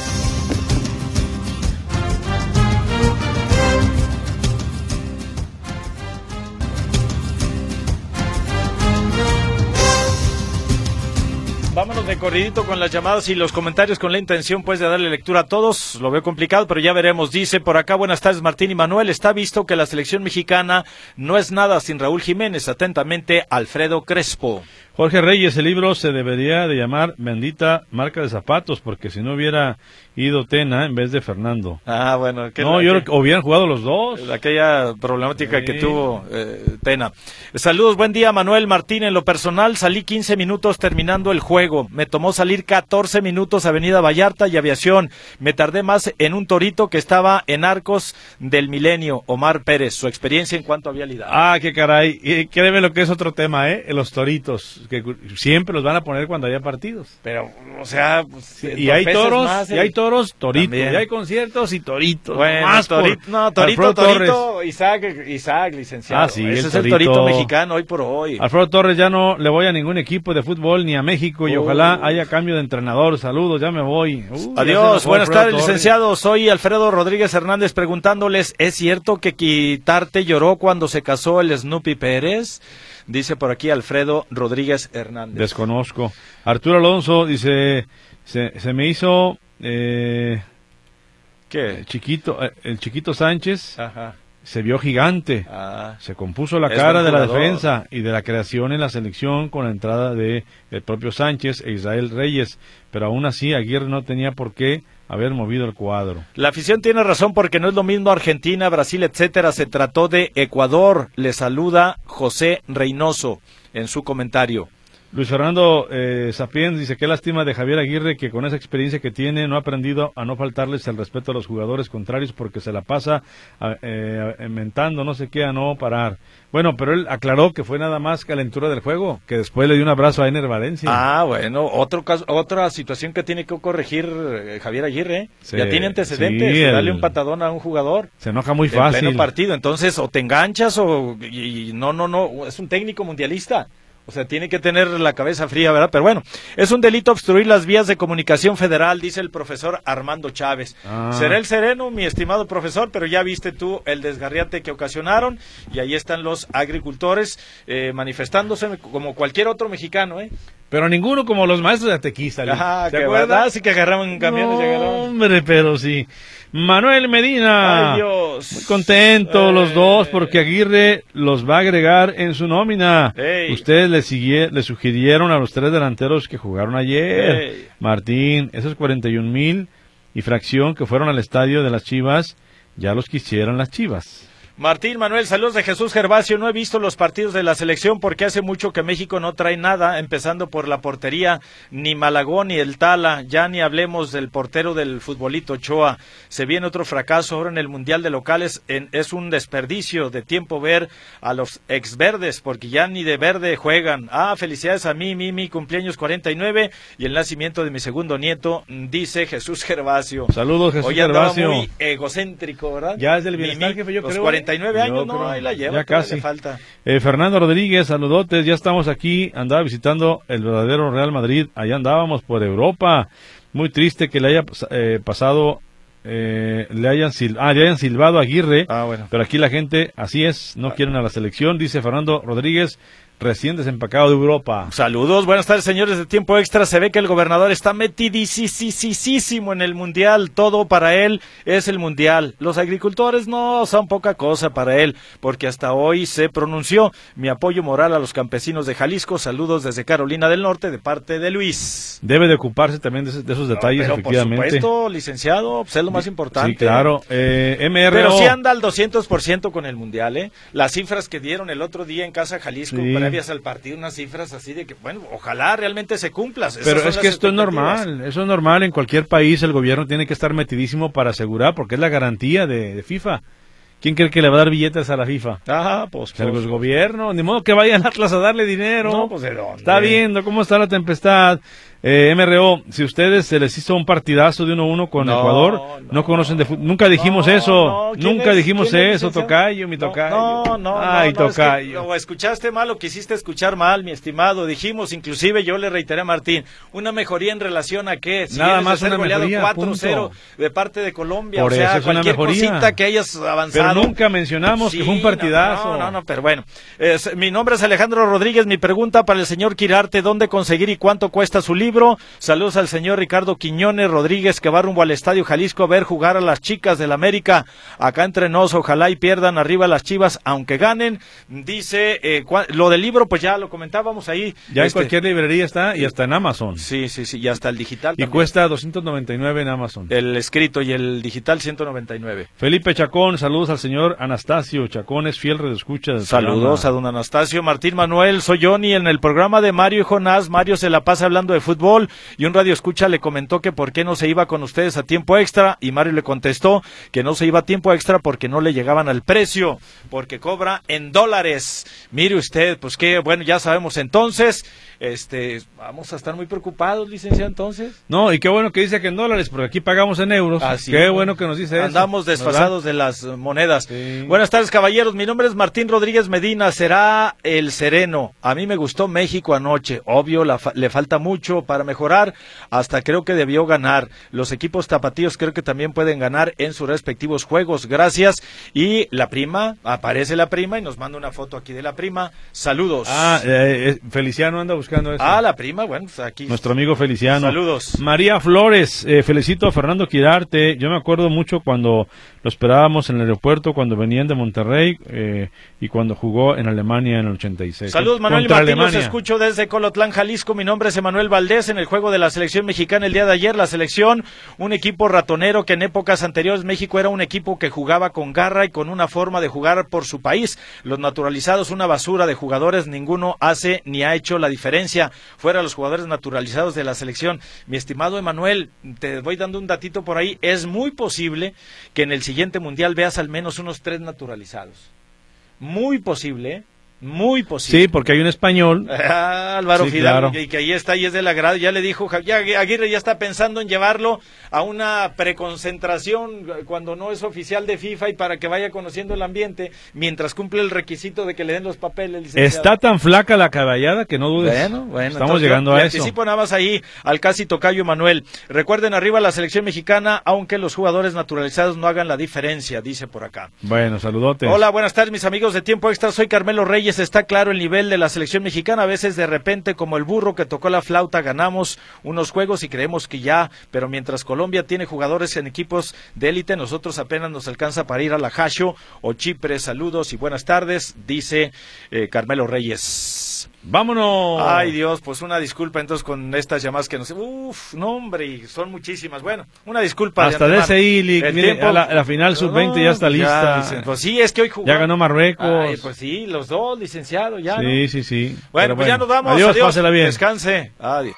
corridito con las llamadas y los comentarios con la intención pues de darle lectura a todos. Lo veo complicado, pero ya veremos. Dice por acá, buenas tardes Martín y Manuel. Está visto que la selección mexicana no es nada sin Raúl Jiménez. Atentamente, Alfredo Crespo.
Jorge Reyes, el libro se debería de llamar Bendita Marca de Zapatos, porque si no hubiera ido Tena en vez de Fernando.
Ah, bueno.
No, la, yo creo que hubieran jugado los dos.
Aquella problemática
sí.
que tuvo eh, Tena. Saludos, buen día Manuel Martín. En lo personal salí quince minutos terminando el juego. Me tomó salir catorce minutos Avenida Vallarta y Aviación. Me tardé más en un torito que estaba en Arcos del Milenio. Omar Pérez, su experiencia en cuanto a vialidad.
Ah, qué caray. Y créeme lo que es otro tema, ¿eh? Los toritos, que siempre los van a poner cuando haya partidos.
Pero, o sea... Pues,
sí, y hay toros, más, y hay toros, toritos. También. Y hay conciertos y toritos.
Bueno, más torito, no, torito, Alfredo torito, Torres. Isaac, Isaac, licenciado.
Ah, sí,
Ese
el
es
torito.
el torito mexicano hoy por hoy.
Alfredo Torres, ya no le voy a ningún equipo de fútbol ni a México y oh. ojalá haya cambio de entrenador. Saludos, ya me voy. Uh,
Adiós, buenas Alfredo tardes, Torres. Licenciado. Soy Alfredo Rodríguez Hernández preguntándoles, ¿es cierto que Quitarte lloró cuando se casó el Snoopy Pérez? Dice por aquí Alfredo Rodríguez Hernández.
Desconozco. Arturo Alonso dice, se, se me hizo... Eh,
¿Qué?
Chiquito, el Chiquito Sánchez.
Ajá.
Se vio gigante, ah, se compuso la cara de la defensa y de la creación en la selección con la entrada de el propio Sánchez e Israel Reyes, pero aún así Aguirre no tenía por qué haber movido el cuadro.
La afición tiene razón porque no es lo mismo Argentina, Brasil, etcétera, se trató de Ecuador. Le saluda José Reynoso en su comentario.
Luis Fernando eh, Sapiens dice, qué lástima de Javier Aguirre que con esa experiencia que tiene no ha aprendido a no faltarles el respeto a los jugadores contrarios porque se la pasa eh, inventando no sé qué a no parar. Bueno, pero él aclaró que fue nada más calentura del juego, que después le dio un abrazo a Ener Valencia.
Ah, bueno, otro caso, otra situación que tiene que corregir eh, Javier Aguirre, sí, ya tiene antecedentes, sí, el, darle un patadón a un jugador.
Se enoja muy fácil.
En pleno partido, entonces o te enganchas o y, y no, no, no, es un técnico mundialista. O sea, tiene que tener la cabeza fría, ¿verdad? Pero bueno, es un delito obstruir las vías de comunicación federal, dice el profesor Armando Chávez. Ah. Será el sereno, mi estimado profesor, pero ya viste tú el desgarriate que ocasionaron y ahí están los agricultores eh, manifestándose como cualquier otro mexicano, ¿eh?
Pero ninguno como los maestros de Atequista.
Ajá, ¿te acuerdas? Ah, sí que agarraban camiones
no,
y agarraban.
Hombre, pero sí. Manuel Medina.
Ay, Dios.
Muy contento eh, los dos porque Aguirre los va a agregar en su nómina. Hey. Ustedes le, sigue, le sugirieron a los tres delanteros que jugaron ayer. Hey. Martín, esos cuarenta y un mil y fracción que fueron al estadio de las Chivas, ya los quisieran las Chivas.
Martín Manuel, saludos de Jesús Gervasio. No he visto los partidos de la selección porque hace mucho que México no trae nada, empezando por la portería, ni Malagón ni el Tala, ya ni hablemos del portero del futbolito Ochoa. Se viene otro fracaso ahora en el Mundial de Locales, en, es un desperdicio de tiempo ver a los exverdes porque ya ni de verde juegan. Ah, felicidades a mí, mi, mi cumpleaños cuarenta y nueve y el nacimiento de mi segundo nieto, dice Jesús Gervasio.
Saludos Jesús
Hoy
Gervasio.
Hoy muy egocéntrico, ¿verdad?
Ya es del bienestar, jefe, yo
los
creo.
cuarenta y nueve años,
yo
no,
creo,
ahí la lleva,
ya casi.
Le falta.
Eh, Fernando Rodríguez, saludotes, ya estamos aquí, andaba visitando el verdadero Real Madrid, allá andábamos por Europa, muy triste que le haya eh, pasado, eh, le hayan sil ah, le hayan silbado a Aguirre,
ah, bueno.
Pero aquí la gente, así es, no ah. quieren a la selección, dice Fernando Rodríguez, recién desempacado de Europa.
Saludos, buenas tardes señores de Tiempo Extra. Se ve que el gobernador está metidísimo en el mundial, todo para él es el mundial. Los agricultores no son poca cosa para él, porque hasta hoy se pronunció. Mi apoyo moral a los campesinos de Jalisco, saludos desde Carolina del Norte de parte de Luis.
Debe de ocuparse también de, de esos detalles, no, pero efectivamente.
Por supuesto, licenciado, pues es lo más importante.
Sí, claro. Eh, M R O.
Pero sí anda al doscientos por ciento con el mundial, ¿eh? Las cifras que dieron el otro día en Casa Jalisco, sí. Al partido, unas cifras así de que, bueno, ojalá realmente se cumplan.
Pero es que esto es normal, eso es normal, en cualquier país el gobierno tiene que estar metidísimo para asegurar, porque es la garantía de, de FIFA. ¿Quién cree que le va a dar billetes a la FIFA?
Ah, pues, pues
el gobierno, ni modo que vayan Atlas a darle dinero.
No, pues de dónde.
Está viendo cómo está la tempestad. Eh, M R O, si ustedes se les hizo un partidazo de uno a uno con no, Ecuador, no, no conocen de fútbol. Nunca dijimos no, eso, no. nunca es, dijimos eso, es tocayo, mi tocayo.
No, no,
Ay,
no,
tocayo.
Es que, o escuchaste mal o quisiste escuchar mal, mi estimado. Dijimos, inclusive yo le reiteré a Martín, una mejoría en relación a qué. Si
Nada más una mejoría,
cuatro cero de parte de Colombia,
Por
o sea,
eso es
cualquier
una mejoría.
cosita que hayas avanzado.
Pero nunca mencionamos sí, que fue un partidazo.
No, no, no, pero bueno. Es, mi nombre es Alejandro Rodríguez, mi pregunta para el señor Quirarte, ¿dónde conseguir y cuánto cuesta su libro? libro. Saludos al señor Ricardo Quiñones Rodríguez, que va rumbo al Estadio Jalisco a ver jugar a las chicas del América. Acá entre nos, ojalá y pierdan arriba las Chivas, aunque ganen. Dice, eh, lo del libro, pues ya lo comentábamos ahí.
Ya
este,
en cualquier librería está y hasta en Amazon.
Sí, sí, sí, y hasta el digital
Y
también.
cuesta doscientos noventa y nueve en Amazon.
El escrito y el digital ciento noventa y nueve.
Felipe Chacón, saludos al señor Anastasio. Chacón es fiel redescucha del
Saludos
programa.
a don Anastasio. Martín Manuel, soy Johnny. En el programa de Mario y Jonás, Mario se la pasa hablando de fútbol y un radio escucha le comentó que por qué no se iba con ustedes a tiempo extra y Mario le contestó que no se iba a tiempo extra porque no le llegaban al precio, porque cobra en dólares. Mire usted, pues que bueno, ya sabemos entonces, este, vamos a estar muy preocupados, licenciado, entonces.
No, y qué bueno que dice que en dólares, porque aquí pagamos en euros.
Así
qué
es,
bueno que nos dice eso.
Andamos desfasados de las monedas.
Sí.
Buenas tardes, caballeros. Mi nombre es Martín Rodríguez Medina. Será el sereno. A mí me gustó México anoche. Obvio, la fa le falta mucho para mejorar. Hasta creo que debió ganar. Los equipos tapatíos creo que también pueden ganar en sus respectivos juegos. Gracias. Y la prima, aparece la prima y nos manda una foto aquí de la prima. Saludos.
Ah, eh, eh, Feliciano anda buscando eso.
Ah, la prima, bueno, pues aquí.
Nuestro amigo Feliciano.
Saludos.
María Flores, eh, felicito a Fernando Quirarte. Yo me acuerdo mucho cuando lo esperábamos en el aeropuerto, cuando venían de Monterrey eh, y cuando jugó en Alemania en el ochenta y seis.
Saludos, Manuel y
Contra
Martín,
Alemania.
los escucho desde Colotlán, Jalisco. Mi nombre es Emanuel Valdés. En el juego de la selección mexicana el día de ayer, la selección, un equipo ratonero que en épocas anteriores México era un equipo que jugaba con garra y con una forma de jugar por su país. Los naturalizados, una basura de jugadores, ninguno hace ni ha hecho la diferencia. Fuera los jugadores naturalizados de la selección. Mi estimado Emanuel, te voy dando un datito por ahí. Es muy posible que en el siguiente mundial veas al menos unos tres naturalizados. Muy posible, ¿eh? Muy posible.
Sí, porque hay un español.
Ah, Álvaro
Sí,
Fidalgo,
claro.
y que ahí está y es del agrado. Ya le dijo, ya Aguirre ya está pensando en llevarlo a una preconcentración cuando no es oficial de FIFA y para que vaya conociendo el ambiente mientras cumple el requisito de que le den los papeles. Licenciado.
Está tan flaca la caballada que no dudes.
Bueno, bueno.
Estamos
entonces,
llegando
yo,
a
le
eso.
anticipo nada más ahí al casi tocayo Manuel. Recuerden arriba la selección mexicana, aunque los jugadores naturalizados no hagan la diferencia, dice por acá.
Bueno, saludotes.
Hola, buenas tardes mis amigos de Tiempo Extra, soy Carmelo Reyes. Está claro el nivel de la selección mexicana, a veces de repente como el burro que tocó la flauta ganamos unos juegos y creemos que ya, pero mientras Colombia tiene jugadores en equipos de élite, nosotros apenas nos alcanza para ir a la Jasho o Chipre. Saludos y buenas tardes, dice eh, Carmelo Reyes.
¡Vámonos!
Ay Dios, pues una disculpa entonces con estas llamadas que nos... Uf, no hombre, y son muchísimas. Bueno, una disculpa.
Hasta de ese I,
El
mire,
tiempo-
a la, a la final sub veinte ya está
ya,
lista.
dicen, pues sí, es que hoy jugó.
Ya ganó Marruecos.
Ay, pues sí, los dos, licenciado, ya.
Sí,
¿no?
sí, sí.
Bueno,
Pero
pues ya nos vamos.
Adiós,
Adiós,
pásela bien.
Descanse. Adiós.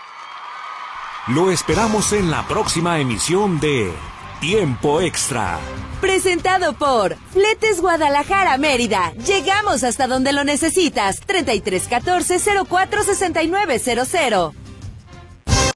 Lo esperamos en la próxima emisión de Tiempo Extra.
Presentado por Fletes Guadalajara Mérida. Llegamos hasta donde lo necesitas. treinta y tres catorce cero cuatro sesenta y nueve cero cero.